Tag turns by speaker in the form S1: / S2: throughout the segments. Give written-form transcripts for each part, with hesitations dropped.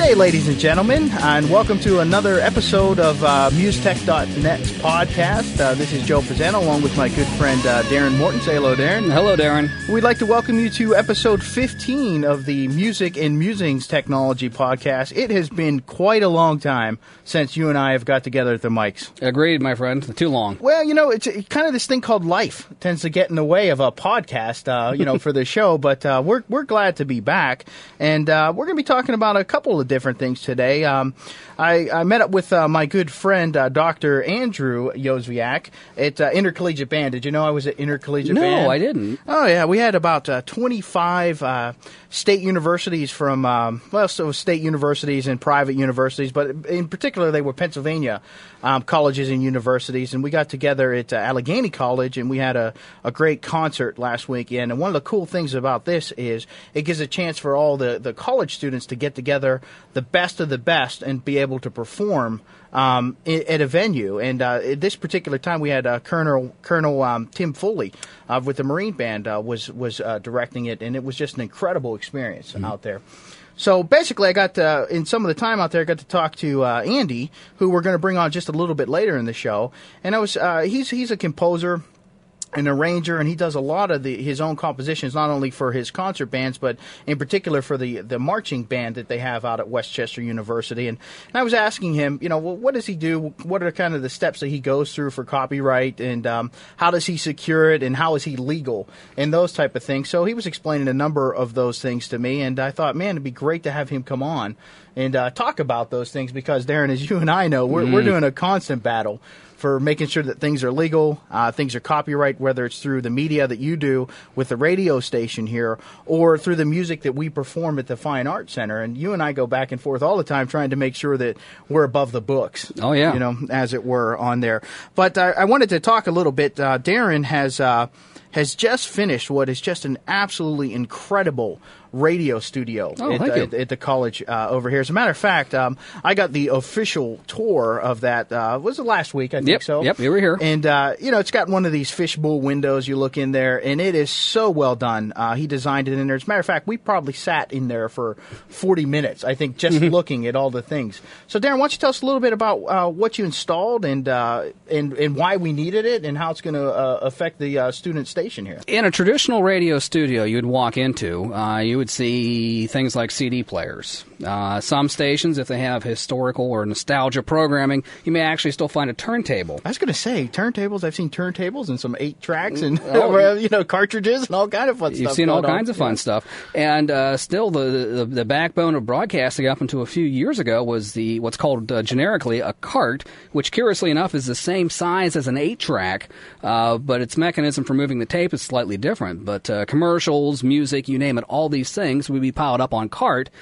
S1: Hey, ladies and gentlemen, and welcome to another episode of MuseTech.net's podcast. This is Joe Fazano, along with my good friend Darren Morton. Say hello, Darren.
S2: Hello, Darren.
S1: We'd like to welcome you to episode 15 of the Music and Musings Technology podcast. It has been quite a long time since you and I have got together at the mics.
S2: Agreed, my friend. Too long.
S1: Well, you know, it's kind of this thing called life. It tends to get in the way of a podcast, for the show, but we're glad to be back, and we're going to be talking about a couple of different things today. I met up with my good friend, Dr. Andrew Yozviak at Intercollegiate Band. Did you know I was at Intercollegiate Band?
S2: No, I didn't.
S1: Oh, yeah. We had about 25 state universities from, state universities and private universities, but in particular, they were Pennsylvania colleges and universities, and we got together at Allegheny College, and we had a great concert last weekend. And one of the cool things about this is it gives a chance for all the college students to get together, the best of the best, and be able to perform at a venue. And at this particular time, we had Colonel Tim Foley with the Marine Band was directing it, and it was just an incredible experience out there. So basically, I got in some of the time out there, I got to talk to Andy, who we're going to bring on just a little bit later in the show. And he's a composer, an arranger, and he does a lot of his own compositions, not only for his concert bands, but in particular for the marching band that they have out at Westchester University. And I was asking him, what does he do? What are kind of the steps that he goes through for copyright, and how does he secure it, and how is he legal, and those type of things. So he was explaining a number of those things to me, and I thought, man, it'd be great to have him come on and talk about those things, because, Darren, as you and I know, we're doing a constant battle for making sure that things are legal, things are copyright, whether it's through the media that you do with the radio station here or through the music that we perform at the Fine Arts Center. And you and I go back and forth all the time trying to make sure that we're above the books.
S2: Oh, yeah.
S1: As it were, on there. But I wanted to talk a little bit. Darren has just finished what is just an absolutely incredible radio studio at the college over here. As a matter of fact, I got the official tour of that. Was it last week? I think so.
S2: Yep, you were here.
S1: And, it's got one of these fishbowl windows. You look in there, and it is so well done. He designed it in there. As a matter of fact, we probably sat in there for 40 minutes, I think, just looking at all the things. So, Darren, why don't you tell us a little bit about what you installed and why we needed it and how it's going to affect the student station here.
S2: In a traditional radio studio you'd walk into, you would see things like CD players. Some stations, if they have historical or nostalgia programming, you may actually still find a turntable.
S1: I was going to say, turntables. I've seen turntables and some 8 tracks and cartridges and all kind of fun stuff.
S2: You've seen all kinds of fun stuff. And still, the backbone of broadcasting up until a few years ago was what's called generically a cart, which curiously enough is the same size as an 8-track, but its mechanism for moving the tape is slightly different. But commercials, music, you name it, all these things would be piled up on cart.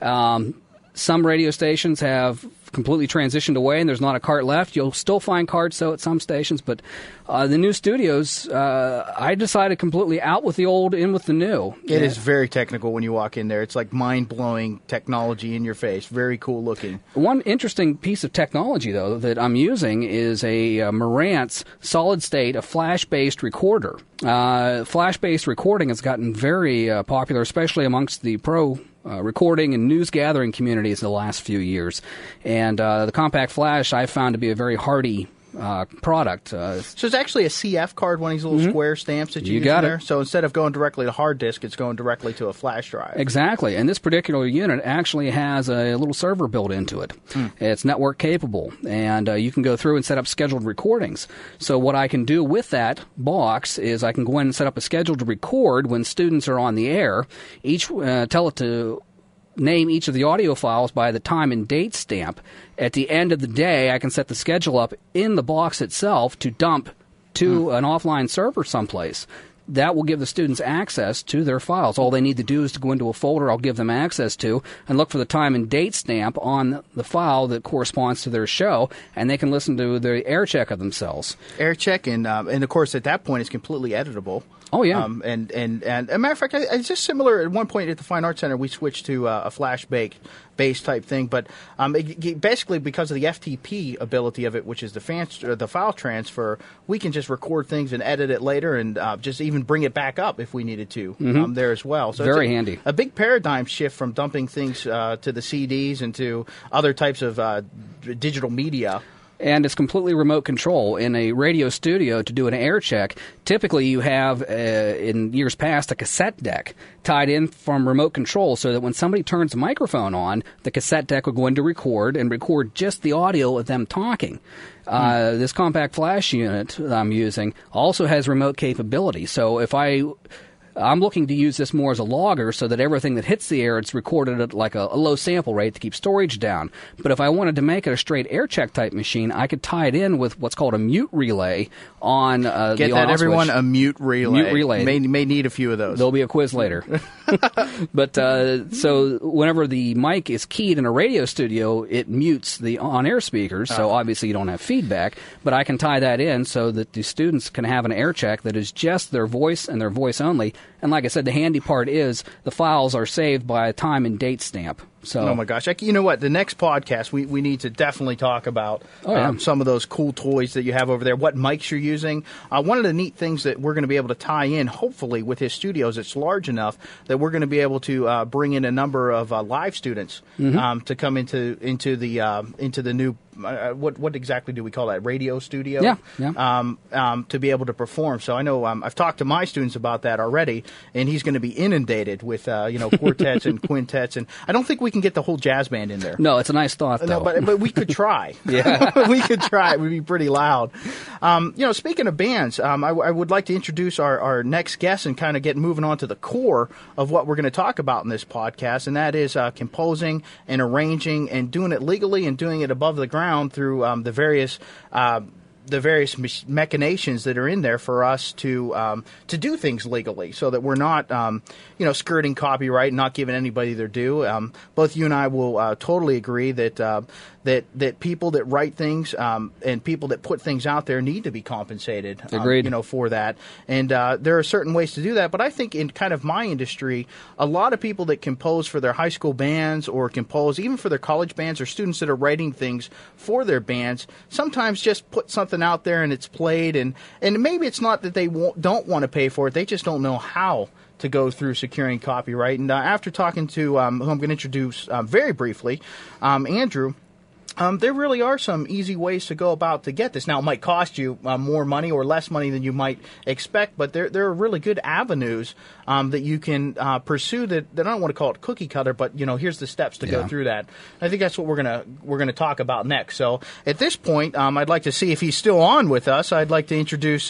S2: Some radio stations have completely transitioned away, and there's not a cart left. You'll still find carts, though, at some stations. But the new studios, I decided completely out with the old, in with the new.
S1: It is very technical when you walk in there. It's like mind-blowing technology in your face. Very cool looking.
S2: One interesting piece of technology, though, that I'm using is a Marantz solid-state, a flash-based recorder. Flash-based recording has gotten very popular, especially amongst the pro recording and news gathering communities in the last few years. And the Compact Flash I've found to be a very hardy product.
S1: So it's actually a CF card, one of these little square stamps that you use in there. So instead of going directly to hard disk, it's going directly to a flash drive.
S2: Exactly. And this particular unit actually has a little server built into it. It's network capable, and you can go through and set up scheduled recordings. So what I can do with that box is I can go in and set up a schedule to record when students are on the air. Tell it to name each of the audio files by the time and date stamp. At the end of the day, I can set the schedule up in the box itself to dump to an offline server someplace. That will give the students access to their files. All they need to do is to go into a folder I'll give them access to and look for the time and date stamp on the file that corresponds to their show, and they can listen to the air check of themselves.
S1: Air check, and of course at that point it's completely editable.
S2: Oh, yeah.
S1: And as a matter of fact, it's just similar. At one point at the Fine Arts Center, we switched to a flash-based type thing. But basically, because of the FTP ability of it, which is the file transfer, we can just record things and edit it later, and just even even bring it back up if we needed to there as well. So
S2: Very
S1: it's
S2: handy.
S1: A big paradigm shift from dumping things to the CDs and to other types of digital media.
S2: And it's completely remote control. In a radio studio, to do an air check, typically you have, in years past, a cassette deck tied in from remote control so that when somebody turns the microphone on, the cassette deck would go into record and record just the audio of them talking. This compact flash unit that I'm using also has remote capability. So if I'm looking to use this more as a logger so that everything that hits the air, it's recorded at like a low sample rate to keep storage down. But if I wanted to make it a straight air check type machine, I could tie it in with what's called a mute relay on
S1: Get
S2: the
S1: that,
S2: on
S1: everyone,
S2: switch.
S1: a mute relay.
S2: Mute relay.
S1: May need a few of those.
S2: There'll be a quiz later. But so whenever the mic is keyed in a radio studio, it mutes the on-air speakers, so obviously you don't have feedback. But I can tie that in so that the students can have an air check that is just their voice and their voice only. And like I said, the handy part is the files are saved by a time and date stamp. So,
S1: oh my gosh! You know what? The next podcast we need to definitely talk about some of those cool toys that you have over there. What mics you're using. One of the neat things that we're going to be able to tie in, hopefully, with his studios, it's large enough that we're going to be able to bring in a number of live students to come into the new. What exactly do we call that? Radio studio?
S2: Yeah.
S1: To be able to perform. So I know I've talked to my students about that already, and he's going to be inundated with quartets and quintets, and I don't think we can get the whole jazz band in there.
S2: No, it's a nice thought, though.
S1: No, but we could try.
S2: Yeah.
S1: We could try. It would be pretty loud. Speaking of bands, I would like to introduce our next guest and kind of get moving on to the core of what we're going to talk about in this podcast, and that is composing and arranging and doing it legally and doing it above the ground through the various machinations that are in there for us to do things legally, so that we're not skirting copyright and not giving anybody their due. Both you and I will totally agree that that people that write things and people that put things out there need to be compensated.
S2: Agreed.
S1: For that, and there are certain ways to do that. But I think in kind of my industry, a lot of people that compose for their high school bands or compose even for their college bands or students that are writing things for their bands sometimes just put something out there and it's played, and maybe it's not that they don't want to pay for it, they just don't know how to go through securing copyright. And after talking to who I'm going to introduce very briefly, Andrew, there really are some easy ways to go about to get this. Now, it might cost you more money or less money than you might expect, but there are really good avenues that you can pursue. That I don't want to call it cookie cutter, but here's the steps to go through that. I think that's what we're gonna talk about next. So at this point, I'd like to see if he's still on with us. I'd like to introduce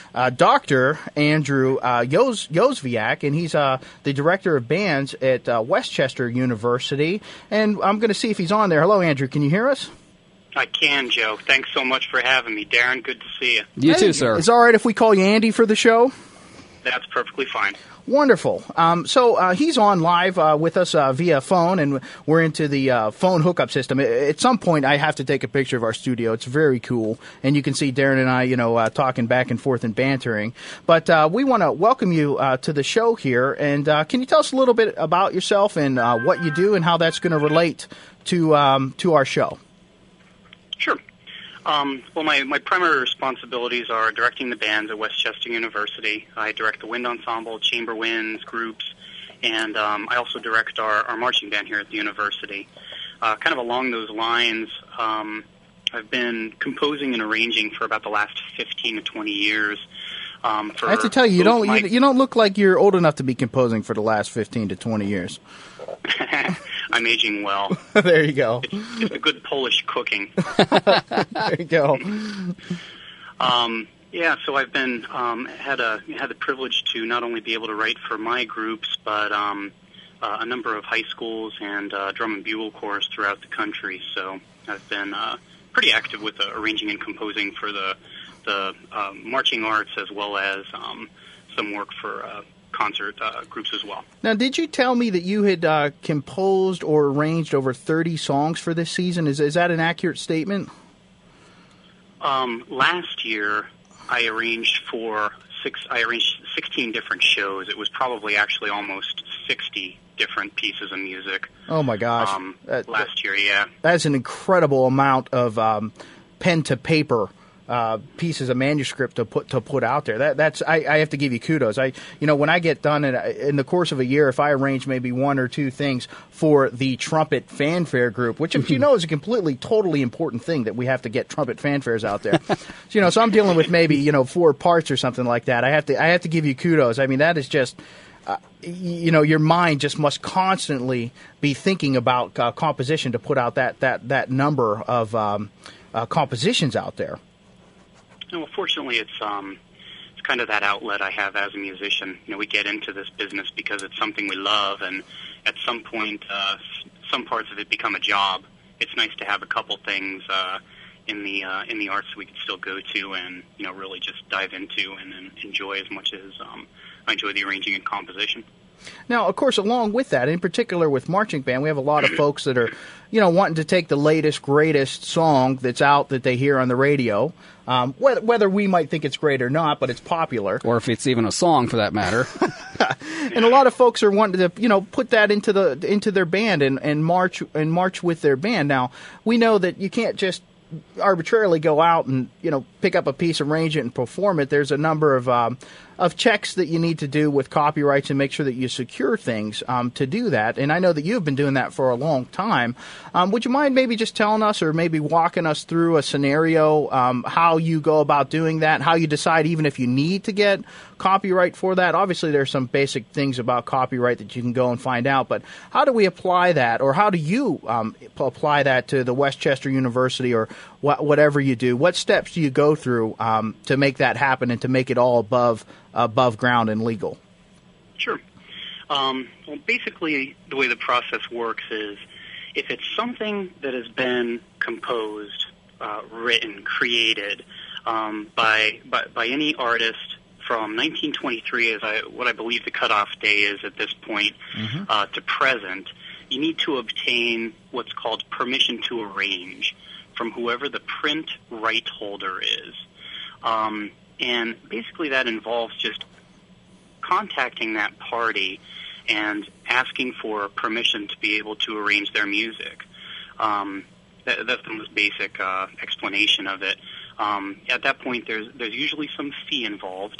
S1: Dr. Andrew Jozwiak, and he's the director of bands at Westchester University. And I'm going to see if he's on there. Hello, Andrew. Can you hear us?
S3: I can, Joe. Thanks so much for having me. Darren, good to see you.
S2: You too, sir.
S1: It's all right if we call you Andy for the show?
S3: That's perfectly fine.
S1: Wonderful. So he's on live with us via phone, and we're into the phone hookup system. At some point, I have to take a picture of our studio. It's very cool, and you can see Darren and I, talking back and forth and bantering. But we want to welcome you to the show here, and can you tell us a little bit about yourself and what you do and how that's going to relate to our show?
S3: Sure. Well, my primary responsibilities are directing the bands at Westchester University. I direct the wind ensemble, chamber winds, groups, and I also direct our marching band here at the university. Kind of along those lines, I've been composing and arranging for about the last 15 to 20 years. I
S1: have to tell you, you don't look like you're old enough to be composing for the last 15 to 20 years.
S3: I'm aging well.
S1: There you go.
S3: It's a good Polish cooking.
S1: There you go.
S3: So I've been had the privilege to not only be able to write for my groups, but a number of high schools and drum and bugle corps throughout the country. So I've been pretty active with arranging and composing for the marching arts, as well as some work for concert groups as well.
S1: Now, did you tell me that you had composed or arranged over 30 songs for this season? Is that an accurate statement?
S3: Last year, I arranged 16 different shows. It was probably actually almost 60 different pieces of music.
S1: Oh my gosh!
S3: Last year, yeah.
S1: That's an incredible amount of pen to paper pieces of manuscript to put out there. That's I have to give you kudos. When I get done in the course of a year, if I arrange maybe one or two things for the trumpet fanfare group, which if you know is a totally important thing that we have to get trumpet fanfares out there. So I'm dealing with maybe 4 parts or something like that. I have to give you kudos. I mean, that is just. Your mind just must constantly be thinking about composition to put out that number of compositions out there.
S3: Well, fortunately, it's kind of that outlet I have as a musician. We get into this business because it's something we love, and at some point, some parts of it become a job. It's nice to have a couple things in the arts we can still go to and really just dive into and enjoy as much as I enjoy the arranging and composition.
S1: Now, of course, along with that, in particular with marching band, we have a lot of folks that are, wanting to take the latest, greatest song that's out that they hear on the radio, whether we might think it's great or not, but it's popular.
S2: Or if it's even a song, for that matter.
S1: And a lot of folks are wanting to, put that into their band and march with their band. Now, we know that you can't just arbitrarily go out and pick up a piece, arrange it, and perform it. There's a number of checks that you need to do with copyrights and make sure that you secure things to do that. And I know that you've been doing that for a long time. Would you mind maybe just telling us or maybe walking us through a scenario, how you go about doing that, how you decide even if you need to get copyright for that? Obviously, there's some basic things about copyright that you can go and find out, but how do we apply that, or how do you apply that to the Westchester University or whatever you do? What steps do you go through to make that happen and to make it all above ground and legal?
S3: Sure. Well, basically, the way the process works is if it's something that has been composed, written, created by any artist from 1923, what I believe the cutoff day is at this point, to present, you need to obtain what's called permission to arrange from whoever the print right holder is. And basically that involves just contacting that party and asking for permission to be able to arrange their music. That's the most basic explanation of it. At that point, there's usually some fee involved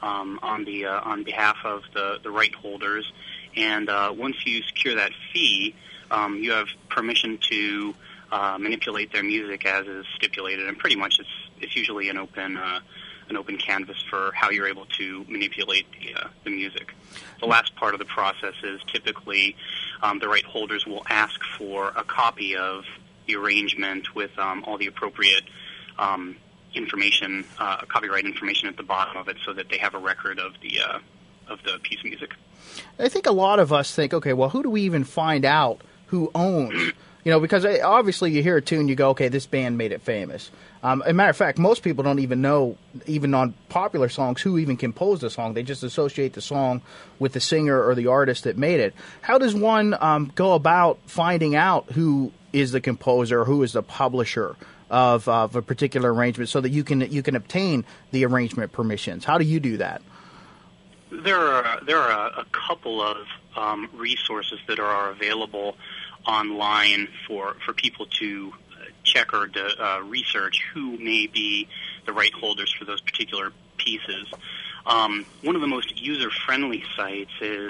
S3: on behalf of the right holders, and once you secure that fee, you have permission to manipulate their music as is stipulated, and pretty much it's usually an open canvas for how you're able to manipulate the music. The last part of the process is typically the right holders will ask for a copy of the arrangement with all the appropriate information, copyright information at the bottom of it, so that they have a record of the piece of music.
S1: I think a lot of us think, okay, well, who do we even find out who owns? Because obviously you hear a tune, you go, okay, this band made it famous. As a matter of fact, most people don't even know, even on popular songs, who even composed the song. They just associate the song with the singer or the artist that made it. How does one go about finding out who is the composer, who is the publisher of a particular arrangement, so that you can obtain the arrangement permissions? How do you do that?
S3: There are a couple of resources that are available online for people to check or research who may be the right holders for those particular pieces. One of the most user-friendly sites is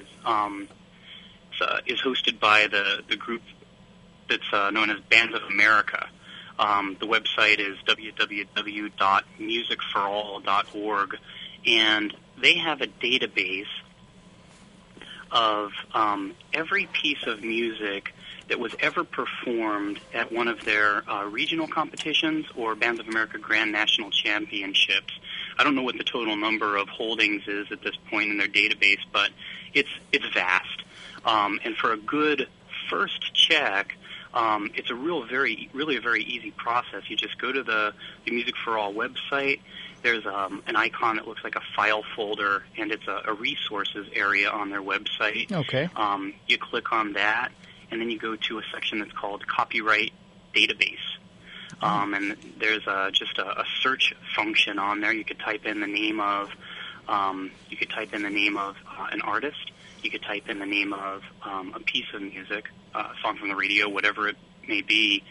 S3: hosted by the group that's known as Bands of America. The website is www.musicforall.org, and they have a database of every piece of music that was ever performed at one of their regional competitions or Bands of America Grand National Championships. I don't know what the total number of holdings is at this point in their database, but it's vast. And for a good first check, it's a really a very easy process. You just go to the Music for All website. There's an icon that looks like a file folder, and it's a resources area on their website.
S1: Okay.
S3: You click on that, and then you go to a section that's called Copyright Database. And there's just a search function on there. You could type in the name of an artist. You could type in the name of a piece of music, a song from the radio, whatever it may be,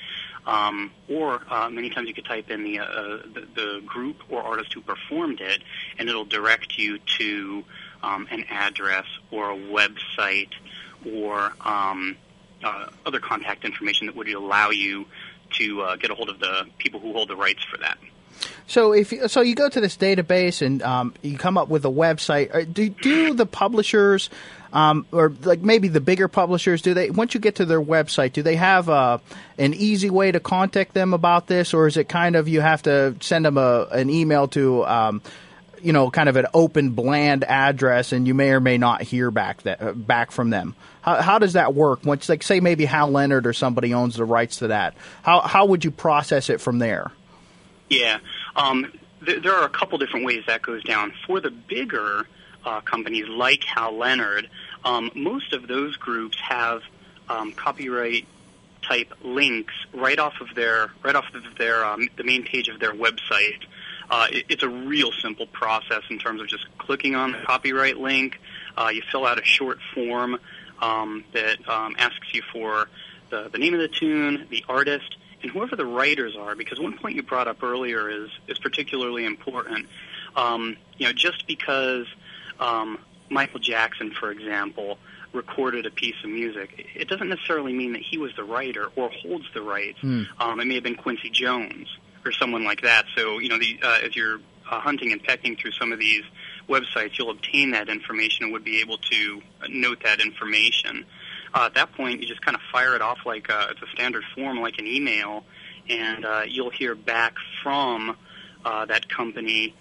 S3: or many times you could type in the group or artist who performed it, and it'll direct you to an address or a website or other contact information that would allow you to get a hold of the people who hold the rights for that.
S1: So you go to this database and you come up with a website. Do the publishers, or like maybe the bigger publishers, do they, once you get to their website, do they have an easy way to contact them about this, or is it kind of you have to send them an email to kind of an open, bland address, and you may or may not hear back from them? How does that work? Once, like, say maybe Hal Leonard or somebody owns the rights to that, how would you process it from there?
S3: Yeah, there are a couple different ways that goes down. For the bigger companies like Hal Leonard, most of those groups have copyright type links right off of their the main page of their website. It's a real simple process in terms of just clicking on the copyright link. You fill out a short form that asks you for the name of the tune, the artist, and whoever the writers are, because one point you brought up earlier is particularly important. Just because Michael Jackson, for example, recorded a piece of music, it doesn't necessarily mean that he was the writer or holds the rights. It may have been Quincy Jones or someone like that. So, as you're hunting and pecking through some of these websites, you'll obtain that information and would be able to note that information. At that point, you just kind of fire it off like it's a standard form, like an email, and you'll hear back from that company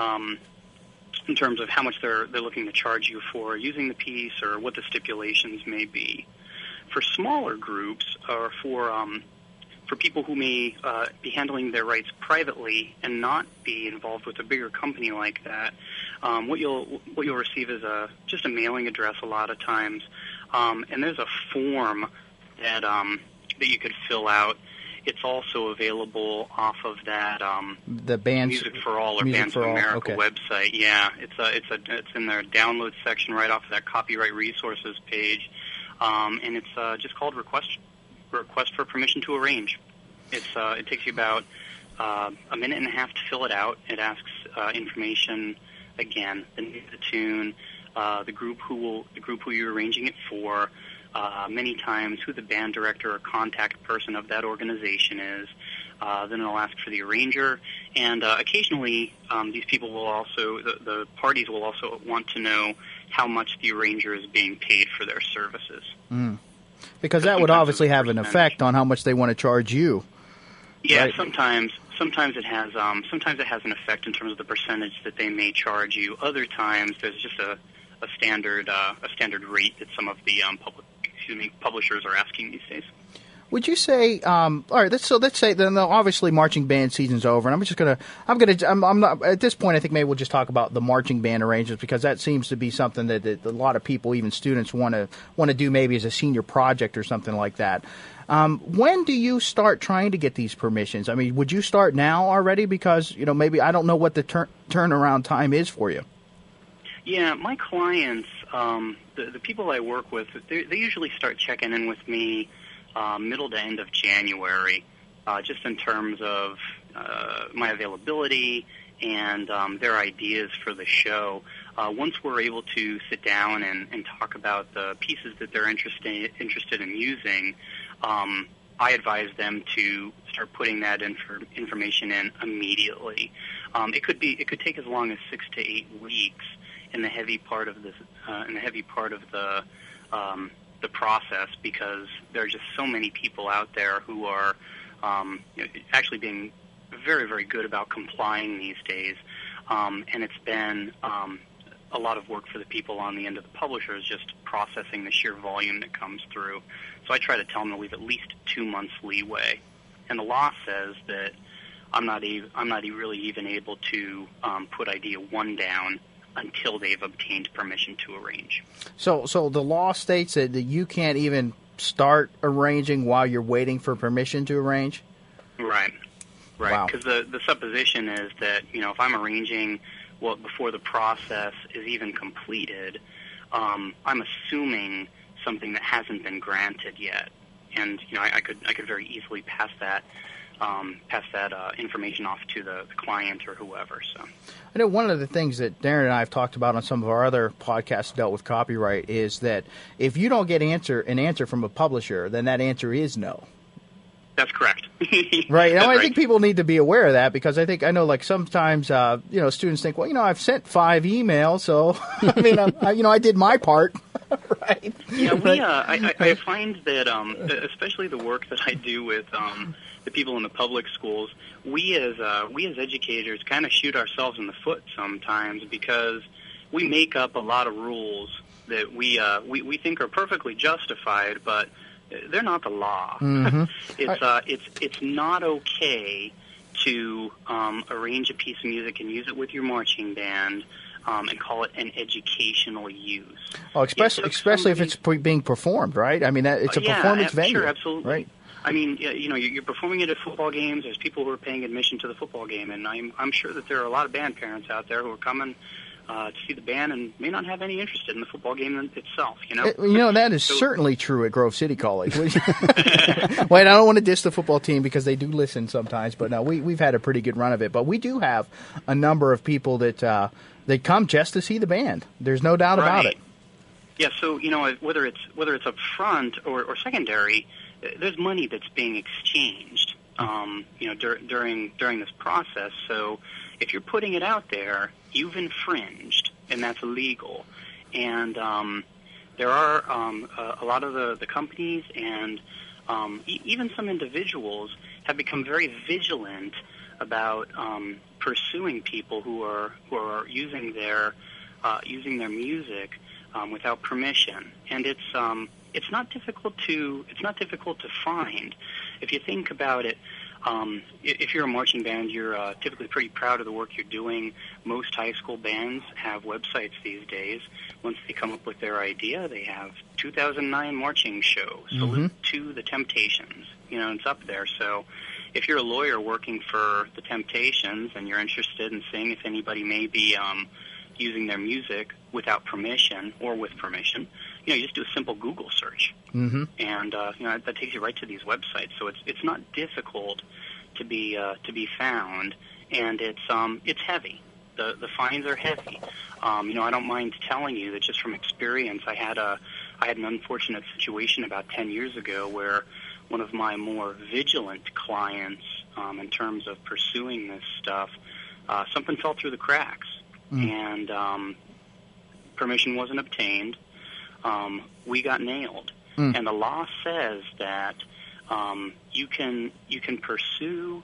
S3: in terms of how much they're looking to charge you for using the piece or what the stipulations may be. For smaller groups or for people who may be handling their rights privately and not be involved with a bigger company like that, what you'll receive is just a mailing address a lot of times. And there's a form that you could fill out. It's also available off of that
S1: the Bands
S3: Music for All or
S1: Music
S3: Bands of
S1: for All,
S3: America
S1: okay.
S3: website. Yeah, it's in their download section right off of that copyright resources page, and it's just called request for permission to arrange. It takes you about a minute and a half to fill it out. It asks information again, the name of the tune, the group who you're arranging it for, many times who the band director or contact person of that organization is. Then it'll ask for the arranger, and occasionally these people will also, the parties will also want to know how much the arranger is being paid for their services.
S1: Because that would obviously have an effect on how much they want to charge you.
S3: Yeah,
S1: right?
S3: Sometimes it has an effect in terms of the percentage that they may charge you. Other times there's just a standard rate that some of the publishers are asking these days.
S1: Would you say, all right, let's say then obviously marching band season's over, and I'm not, at this point I think maybe we'll just talk about the marching band arrangements, because that seems to be something that a lot of people, even students, want to do maybe as a senior project or something like that. When do you start trying to get these permissions? I mean, would you start now already? Because, maybe I don't know what the turnaround time is for you.
S3: Yeah, my clients, the people I work with, they usually start checking in with me middle to end of January, just in terms of my availability and their ideas for the show. Once we're able to sit down and talk about the pieces that they're interested in using, I advise them to start putting that information in immediately. It could take as long as 6 to 8 weeks in the heavy part of the process, because there are just so many people out there who are actually being very, very good about complying these days, and it's been a lot of work for the people on the end of the publishers just processing the sheer volume that comes through. So I try to tell them to leave at least 2 months leeway, and the law says that I'm not really even able to put idea 1 down until they've obtained permission to arrange. So
S1: the law states that you can't even start arranging while you're waiting for permission to arrange? Right.
S3: Wow. Because the supposition is that, if I'm arranging before the process is even completed, I'm assuming something that hasn't been granted yet. and I could very easily pass that information off to the client or whoever. So
S1: I know one of the things that Darren and I have talked about on some of our other podcasts dealt with copyright is that if you don't get an answer from a publisher, then that answer is no.
S3: That's correct.
S1: Right.
S3: That's
S1: I
S3: right.
S1: think people need to be aware of that, because I know like sometimes students think, well, I've sent 5 emails, so I did my part. Right.
S3: Yeah, I find that especially the work that I do with the people in the public schools, we as educators kind of shoot ourselves in the foot sometimes, because we make up a lot of rules that we think are perfectly justified, but they're not the law.
S1: Mm-hmm.
S3: It's not okay to arrange a piece of music and use it with your marching band and call it an educational use.
S1: Oh, especially if it's being performed, right? I mean, it's a performance venue.
S3: Sure, absolutely.
S1: Right.
S3: I mean, you're performing it at football games. There's people who are paying admission to the football game, and I'm sure that there are a lot of band parents out there who are coming to see the band and may not have any interest in the football game itself.
S1: That is certainly true at Grove City College. Wait, I don't want to diss the football team because they do listen sometimes, but no, we've had a pretty good run of it. But we do have a number of people that they come just to see the band. There's no doubt about it.
S3: Yeah. So whether it's up front or secondary, there's money that's being exchanged. During this process. So if you're putting it out there, you've infringed, and that's illegal. And there are a lot of the companies and even some individuals have become very vigilant about pursuing people who are using their music without permission. And it's not difficult to find. If you think about it, if you're a marching band, you're typically pretty proud of the work you're doing. Most high school bands have websites these days. Once they come up with their idea, they have 2009 marching show, Salute to the Temptations. It's up there. So if you're a lawyer working for the Temptations and you're interested in seeing if anybody may be using their music without permission or with permission, you just do a simple Google search, and that takes you right to these websites. So it's not difficult to be found, and it's heavy. The fines are heavy. I don't mind telling you that just from experience, I had an unfortunate situation about 10 years ago where one of my more vigilant clients, in terms of pursuing this stuff, something fell through the cracks, and permission wasn't obtained. We got nailed, and the law says that you can pursue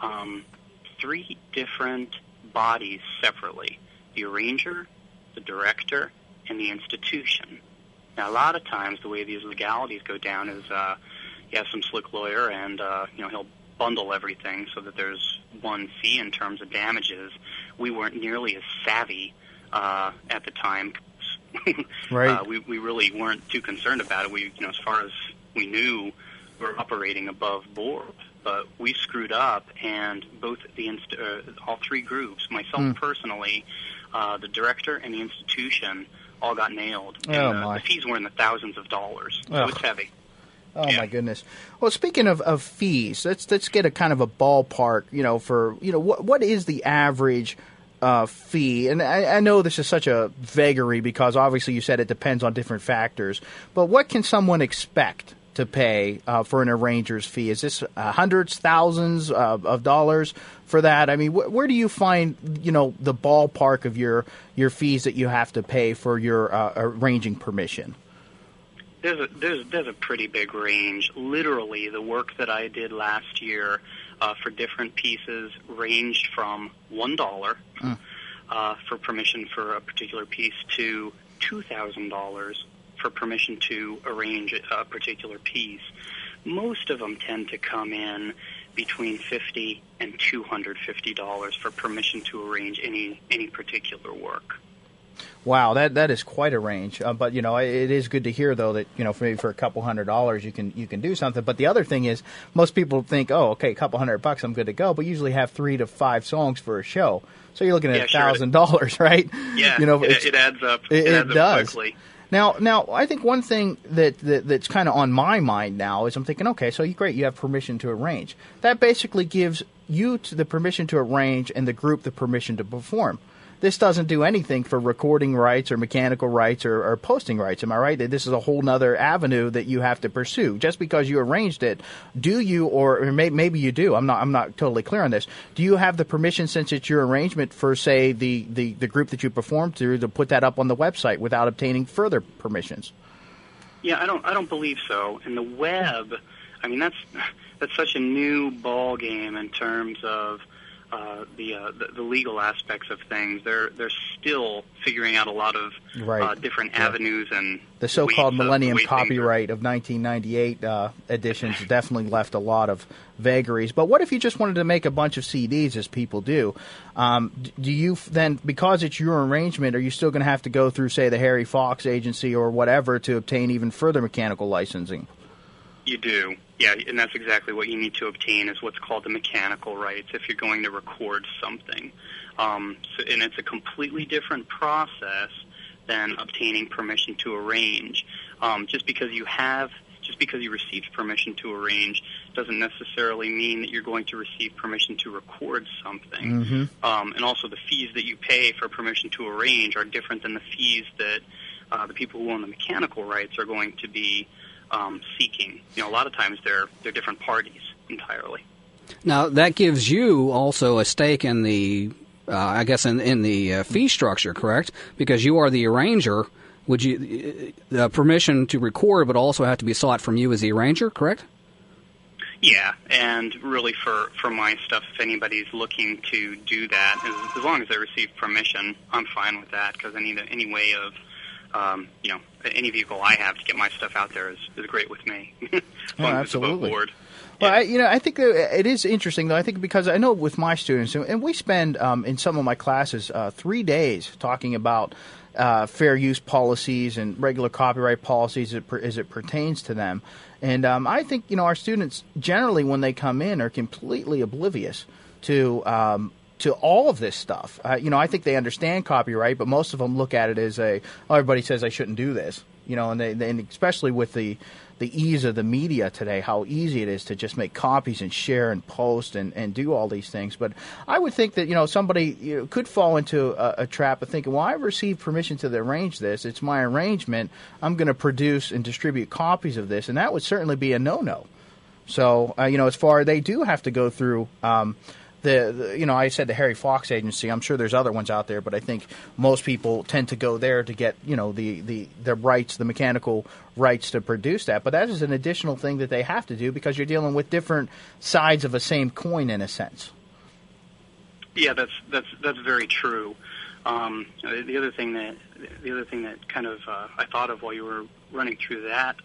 S3: 3 different bodies separately: the arranger, the director, and the institution. Now, a lot of times, the way these legalities go down is you have some slick lawyer, and he'll bundle everything so that there's one fee in terms of damages. We weren't nearly as savvy at the time.
S1: Right.
S3: We really weren't too concerned about it. We, as far as we knew, we were operating above board. But we screwed up, and both all 3 groups, myself personally, the director, and the institution, all got nailed. And the fees were in the thousands of dollars, so it's heavy.
S1: Oh, my goodness. Well, speaking of fees, let's get a kind of a ballpark, what is the average fee? And I know this is such a vagary because obviously you said it depends on different factors, but what can someone expect to pay for an arranger's fee? Is this hundreds, thousands of dollars for that? I mean, where do you find, the ballpark of your fees that you have to pay for your arranging permission?
S3: There's a pretty big range. Literally, the work that I did last year for different pieces ranged from $1 for permission for a particular piece to $2,000 for permission to arrange a particular piece. Most of them tend to come in between $50 and $250 for permission to arrange any particular work.
S1: Wow, that is quite a range. But it is good to hear though that maybe for a couple $100 you can do something. But the other thing is, most people think, oh, okay, a couple $100 I'm good to go. But usually have 3 to 5 songs for a show, so you're looking at $1,000, right?
S3: Yeah, it adds up. It adds
S1: does.
S3: Up quickly.
S1: Now, I think one thing that's kind of on my mind now is I'm thinking, okay, so great, you have permission to arrange. That basically gives you the permission to arrange and the group the permission to perform. This doesn't do anything for recording rights or mechanical rights or posting rights. Am I right? That this is a whole nother avenue that you have to pursue. Just because you arranged it, do you, or maybe you do, I'm not totally clear on this, do you have the permission, since it's your arrangement, for, say, the group that you perform to put that up on the website without obtaining further permissions?
S3: Yeah, I don't believe so. And the web, I mean, that's such a new ball game in terms of the legal aspects of things. They're still figuring out a lot of different avenues, and
S1: the so-called Millennium Copyright of 1998 editions definitely left a lot of vagaries. But what if you just wanted to make a bunch of CDs, as people do? Do you then, because it's your arrangement, are you still going to have to go through, say, the Harry Fox Agency or whatever to obtain even further mechanical licensing?
S3: You do. Yeah, and that's exactly what you need to obtain, is what's called the mechanical rights if you're going to record something. And it's a completely different process than obtaining permission to arrange. Just because you received permission to arrange doesn't necessarily mean that you're going to receive permission to record something. Mm-hmm. And also the fees that you pay for permission to arrange are different than the fees that the people who own the mechanical rights are going to be seeking. A lot of times they're different parties entirely.
S2: Now that gives you also a stake in the, I guess, in the fee structure, correct? Because you are the arranger. Would you the permission to record would also have to be sought from you as the arranger, correct?
S3: Yeah, and really for my stuff, if anybody's looking to do that, as long as they receive permission, I'm fine with that, because any way of any vehicle I have to get my stuff out there is great with me.
S1: Absolutely.
S3: Board.
S1: Well, I think that it is interesting, though. I think because I know with my students, and we spend in some of my classes 3 days talking about fair use policies and regular copyright policies as it pertains to them. And I think our students generally, when they come in, are completely oblivious to all of this stuff. I think they understand copyright, but most of them look at it as everybody says I shouldn't do this. And especially with the ease of the media today, how easy it is to just make copies and share and post and do all these things. But I would think that somebody could fall into a trap of thinking, well, I've received permission to arrange this. It's my arrangement. I'm going to produce and distribute copies of this, and that would certainly be a no-no. So as far they do have to go through. I said the Harry Fox Agency. I'm sure there's other ones out there, but I think most people tend to go there to get the rights, the mechanical rights to produce that. But that is an additional thing that they have to do, because you're dealing with different sides of a same coin in a sense.
S3: Yeah, that's very true. The other thing that kind of I thought of while you were running through that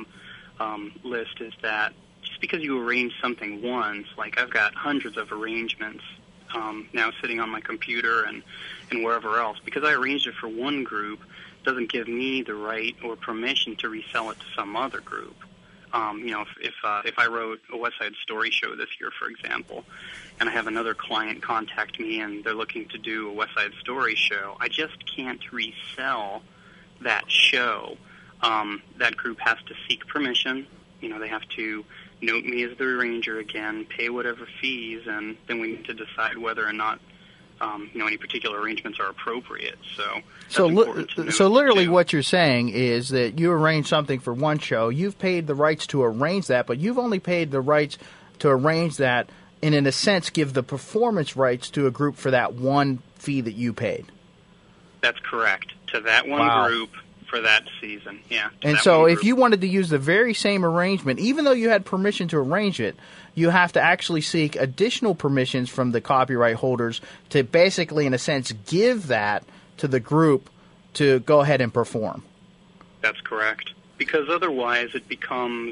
S3: list is that just because you arrange something once, like I've got hundreds of arrangements now sitting on my computer and wherever else, because I arranged it for one group doesn't give me the right or permission to resell it to some other group. If I wrote a West Side Story show this year, for example, and I have another client contact me and they're looking to do a West Side Story show, I just can't resell that show. That group has to seek permission. They have to note me as the arranger again, pay whatever fees, and then we need to decide whether or not any particular arrangements are appropriate. So
S1: literally too. What you're saying is that you arrange something for one show, you've paid the rights to arrange that, but you've only paid the rights to arrange that and, in a sense, give the performance rights to a group for that one fee that you paid.
S3: That's correct. To that one group for that season, yeah.
S1: And so if you wanted to use the very same arrangement, even though you had permission to arrange it, you have to actually seek additional permissions from the copyright holders to basically, in a sense, give that to the group to go ahead and perform.
S3: That's correct. Because otherwise it becomes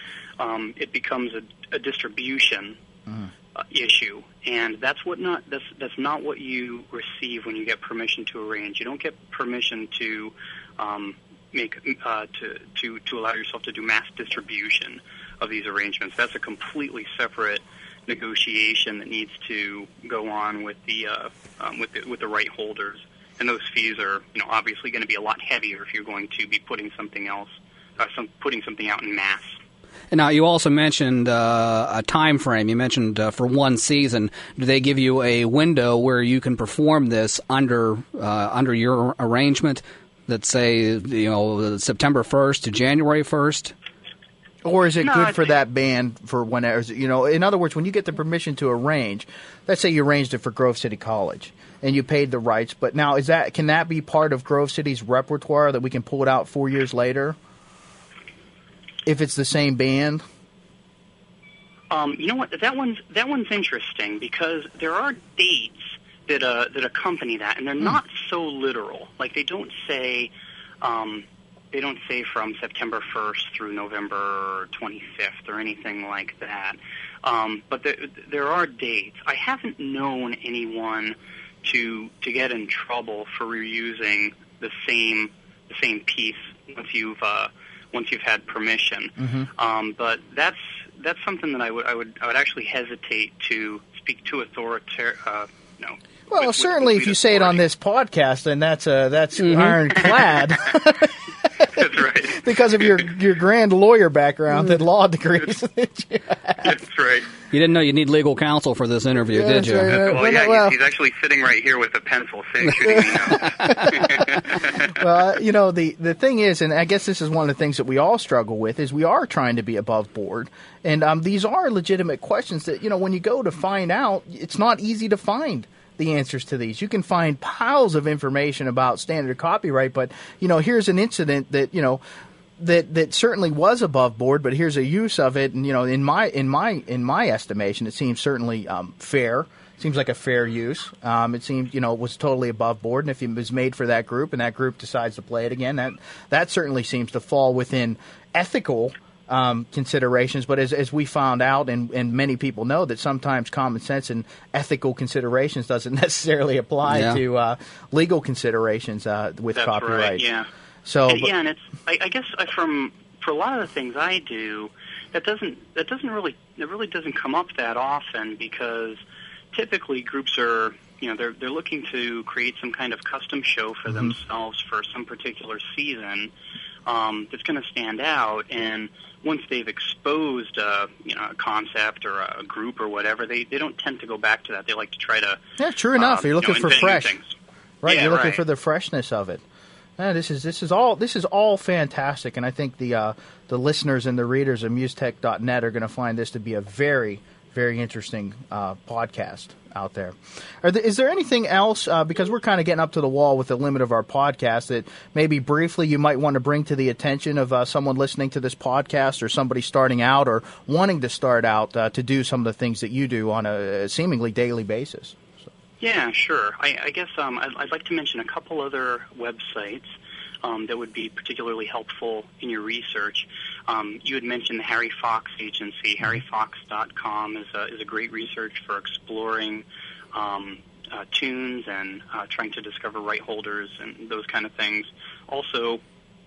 S3: a distribution issue, and that's not what you receive when you get permission to arrange. You don't get permission to to allow yourself to do mass distribution of these arrangements. That's a completely separate negotiation that needs to go on with the right holders. and those fees are, obviously going to be a lot heavier if you're going to be putting something else, putting something out in mass.
S2: And now, you also mentioned a time frame. You mentioned for one season. Do they give you a window where you can perform this under your arrangement? Let's say, September 1st to January 1st?
S1: Or is it good for that band for whenever, in other words, when you get the permission to arrange, let's say you arranged it for Grove City College and you paid the rights, but now can that be part of Grove City's repertoire that we can pull it out 4 years later? If it's the same band?
S3: You know what? That one's interesting because there are dates that accompany that, and they're not so literal. Like they don't say from September 1st through November 25th or anything like that. But there are dates. I haven't known anyone to get in trouble for reusing the same piece once you've had permission.
S1: Mm-hmm.
S3: But that's something that I would actually hesitate to speak to
S1: Well, certainly if you say it on this podcast, then that's ironclad.
S3: That's right.
S1: Because of your grand lawyer background and law degrees.
S3: That's right.
S2: You didn't know you need legal counsel for this interview, did you?
S1: Right.
S3: Well, yeah, he's actually sitting right here with a pencil shooting me notes.
S1: Well, the thing is, and I guess this is one of the things that we all struggle with, is we are trying to be above board. And these are legitimate questions that, when you go to find out, it's not easy to find the answers to these. You can find piles of information about standard copyright, but, here's an incident that, that certainly was above board, but here's a use of it, and in my estimation, it seems certainly fair. It seems like a fair use. It seems was totally above board, and if it was made for that group, and that group decides to play it again, that certainly seems to fall within ethical considerations. But as we found out, and many people know, that sometimes common sense and ethical considerations doesn't necessarily apply to legal considerations with
S3: That's
S1: copyright.
S3: Right, yeah.
S1: So,
S3: and it's I guess for a lot of the things I do, it really doesn't come up that often, because typically groups are they're looking to create some kind of custom show for themselves for some particular season that's going to stand out, and once they've exposed a concept or a group or whatever, they don't tend to go back to that. They like to try to
S1: true enough. You're looking for fresh, right?
S3: Yeah,
S1: you're looking for the freshness of it. This is all fantastic, and I think the listeners and the readers of MuseTech.net are going to find this to be a very, very interesting podcast out there. Is there anything else, because we're kind of getting up to the wall with the limit of our podcast, that maybe briefly you might want to bring to the attention of someone listening to this podcast, or somebody starting out or wanting to start out to do some of the things that you do on a seemingly daily basis?
S3: Yeah, sure. I guess I'd like to mention a couple other websites that would be particularly helpful in your research. You had mentioned the Harry Fox Agency. HarryFox.com is a great research for exploring tunes and trying to discover right holders and those kind of things. Also,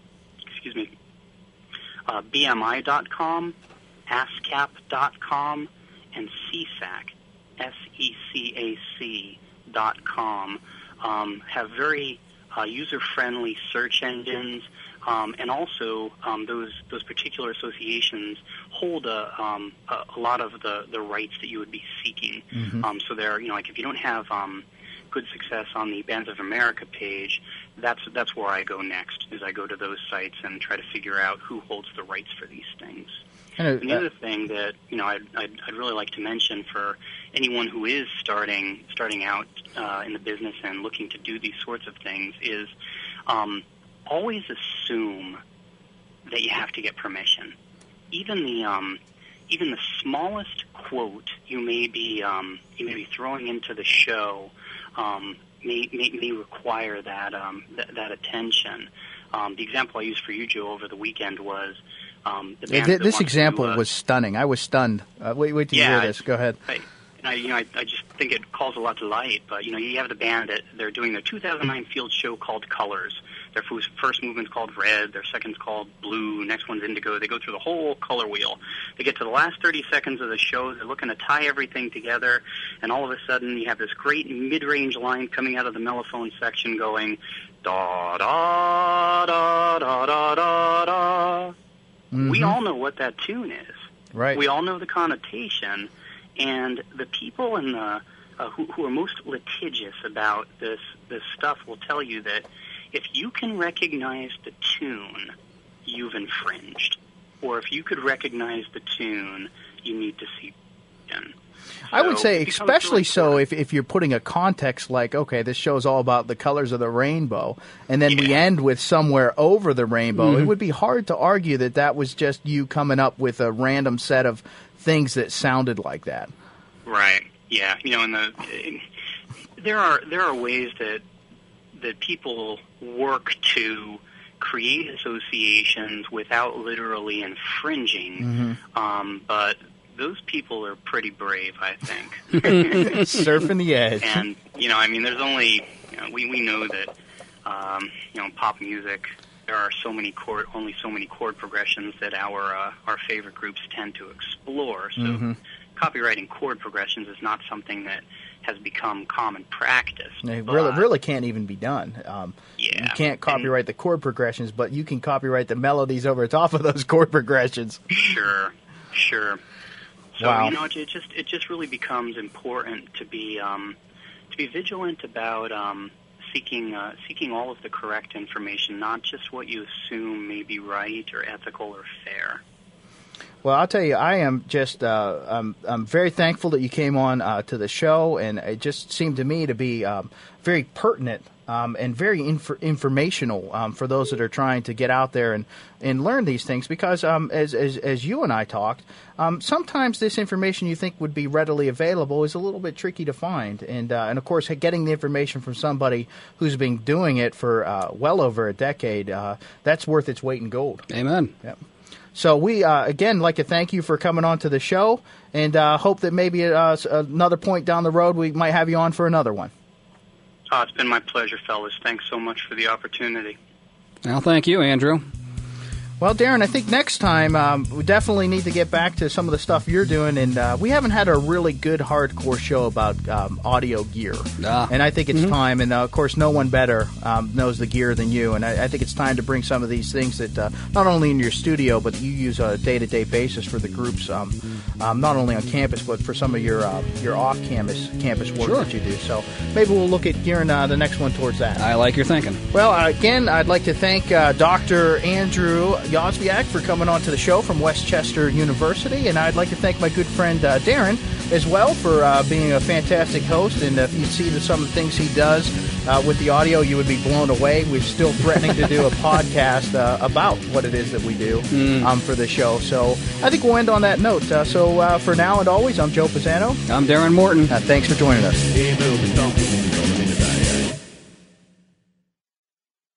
S3: BMI.com, ASCAP.com, and CSAC, SECAC.com have very user-friendly search engines, and also those particular associations hold a lot of the rights that you would be seeking. So they're, like if you don't have good success on the Bands of America page, that's where I go next. Is I go to those sites and try to figure out who holds the rights for these things. And the other thing that I'd really like to mention for anyone who is starting out in the business and looking to do these sorts of things is always assume that you have to get permission. Even the smallest quote you may be throwing into the show may require that attention. The example I used for you, Joe, over the weekend was.
S1: This example was stunning. I was stunned. Wait till you hear this. Go ahead.
S3: I just think it calls a lot to light, but, you have the band that they're doing their 2009 field show called Colors. Their first movement's called Red, their second's called Blue, next one's Indigo. They go through the whole color wheel. They get to the last 30 seconds of the show, they're looking to tie everything together, and all of a sudden you have this great mid-range line coming out of the mellophone section going, da da da da da da da. Mm-hmm. We all know what that tune is.
S1: Right.
S3: We all know the connotation, and the people in the who are most litigious about this stuff will tell you that if you can recognize the tune, you've infringed. Or if you could recognize the tune, you need to see it.
S1: I would say especially so if you're putting a context like, okay, this show's all about the colors of the rainbow, and then we end with somewhere over the rainbow. It would be hard to argue that was just you coming up with a random set of things that sounded like that.
S3: Right. Yeah. There are ways that people work to create associations without literally infringing, but those people are pretty brave, I think.
S1: Surfing the edge.
S3: And, there's only, we know that, pop music, there are only so many chord progressions that our favorite groups tend to explore. So copyrighting chord progressions is not something that has become common practice.
S1: It really can't even be done. You can't copyright the chord progressions, but you can copyright the melodies over top of those chord progressions.
S3: Sure. So
S1: wow.
S3: It just really becomes important to be vigilant about seeking all of the correct information, not just what you assume may be right or ethical or fair.
S1: Well, I'll tell you, I am just I'm very thankful that you came on to the show, and it just seemed to me to be very pertinent and very informational for those that are trying to get out there and learn these things. Because as you and I talked, sometimes this information you think would be readily available is a little bit tricky to find, and of course, getting the information from somebody who's been doing it for well over a decade, that's worth its weight in gold.
S2: Amen.
S1: Yep. So we, again, like to thank you for coming on to the show, and hope that maybe another point down the road we might have you on for another one.
S3: It's been my pleasure, fellas. Thanks so much for the opportunity.
S2: Well, thank you, Andrew.
S1: Well, Darren, I think next time we definitely need to get back to some of the stuff you're doing, and we haven't had a really good hardcore show about audio gear. And I think it's time, and of course no one better knows the gear than you, and I think it's time to bring some of these things that not only in your studio, but you use on a day-to-day basis for the groups, not only on campus, but for some of your off-campus work that you do. So maybe we'll look at gearing the next one towards that.
S2: I like your thinking.
S1: Well, again, I'd like to thank Dr. Andrew Yozviak for coming on to the show from Westchester University, and I'd like to thank my good friend Darren as well for being a fantastic host. And if you see some of the things he does with the audio, you would be blown away. We're still threatening to do a podcast about what it is that we do for the show. So I think we'll end on that note. So for now and always, I'm Joe Pisano.
S2: I'm Darren Morton.
S1: Thanks for joining us.